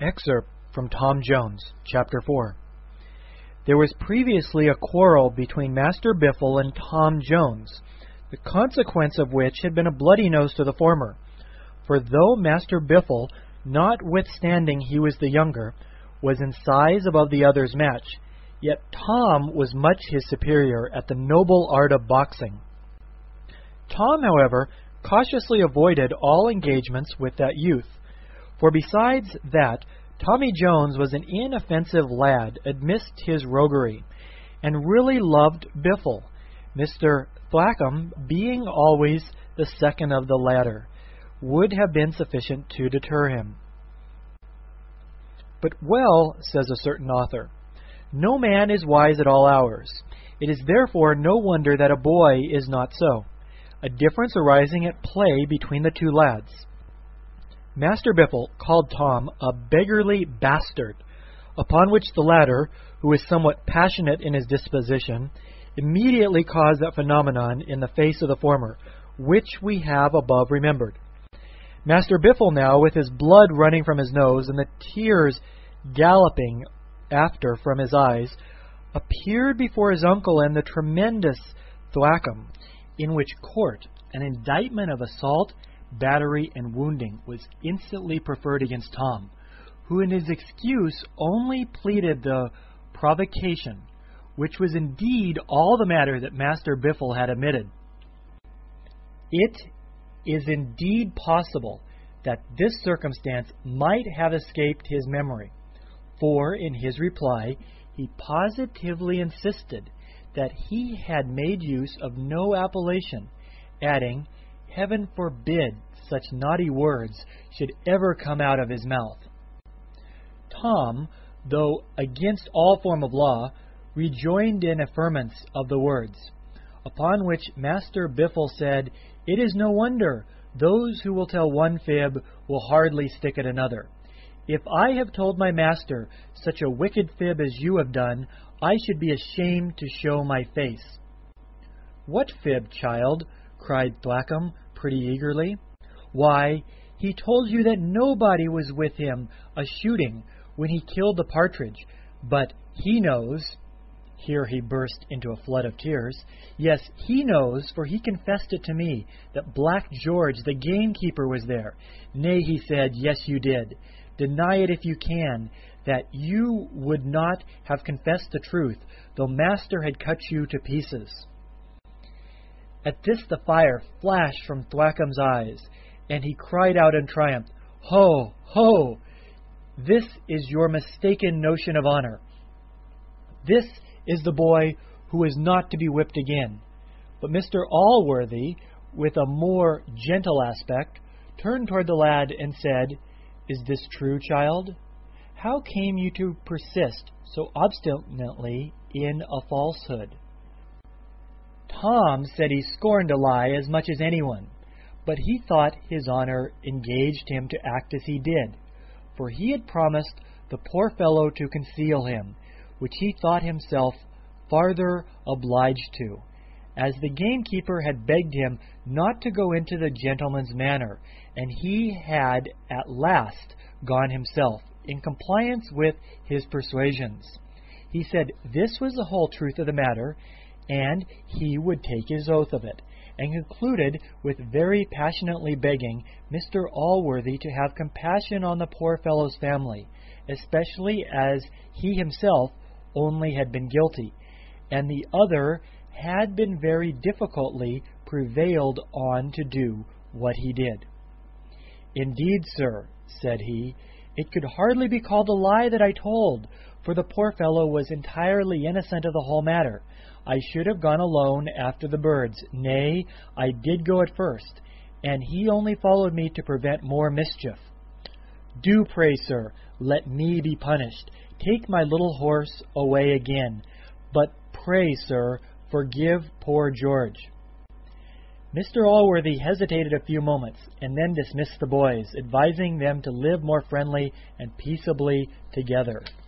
Excerpt from Tom Jones, Chapter 4. There was previously a quarrel between Master Biffle and Tom Jones, the consequence of which had been a bloody nose to the former. For though Master Biffle, notwithstanding he was the younger, was in size above the other's match, yet Tom was much his superior at the noble art of boxing. Tom, however, cautiously avoided all engagements with that youth, for besides that, Tommy Jones was an inoffensive lad amidst his roguery, and really loved Biffle, Mr. Thwackum being always the second of the latter, would have been sufficient to deter him. But well, says a certain author, no man is wise at all hours. It is therefore no wonder that a boy is not so, a difference arising at play between the two lads. Master Biffle called Tom a beggarly bastard, upon which the latter, who was somewhat passionate in his disposition, immediately caused that phenomenon in the face of the former, which we have above remembered. Master Biffle now, with his blood running from his nose and the tears galloping after from his eyes, appeared before his uncle and the tremendous Thwackum, in which court an indictment of assault, battery, and wounding was instantly preferred against Tom, who in his excuse only pleaded the provocation, which was indeed all the matter that Master Biffle had admitted. It is indeed possible that this circumstance might have escaped his memory, for in his reply he positively insisted that he had made use of no appellation, adding, "Heaven forbid such naughty words should ever come out of his mouth." Tom, though against all form of law, rejoined in affirmance of the words, upon which Master Biffle said, "It is no wonder those who will tell one fib will hardly stick at another. If I have told my master such a wicked fib as you have done, I should be ashamed to show my face." "What fib, child?" cried Thwackum pretty eagerly. "Why, he told you that nobody was with him a-shooting when he killed the partridge, but he knows—" Here he burst into a flood of tears. "Yes, he knows, for he confessed it to me, that Black George, the gamekeeper, was there. Nay, he said, yes, you did. Deny it if you can, that you would not have confessed the truth, though master had cut you to pieces." At this the fire flashed from Thwackum's eyes, and he cried out in triumph, "Ho, ho! This is your mistaken notion of honor. This is the boy who is not to be whipped again." But Mr. Allworthy, with a more gentle aspect, turned toward the lad and said, "Is this true, child? How came you to persist so obstinately in a falsehood?" Tom said he scorned to lie as much as anyone, but he thought his honor engaged him to act as he did, for he had promised the poor fellow to conceal him, which he thought himself farther obliged to, as the gamekeeper had begged him not to go into the gentleman's manor, and he had at last gone himself, in compliance with his persuasions. He said this was the whole truth of the matter, and he would take his oath of it, and concluded with very passionately begging Mr. Allworthy to have compassion on the poor fellow's family, especially as he himself only had been guilty, and the other had been very difficultly prevailed on to do what he did. "Indeed, sir," said he, "it could hardly be called a lie that I told, for the poor fellow was entirely innocent of the whole matter. I should have gone alone after the birds. Nay, I did go at first, and he only followed me to prevent more mischief. Do pray, sir, let me be punished. Take my little horse away again, but pray, sir, forgive poor George." Mr. Allworthy hesitated a few moments, and then dismissed the boys, advising them to live more friendly and peaceably together.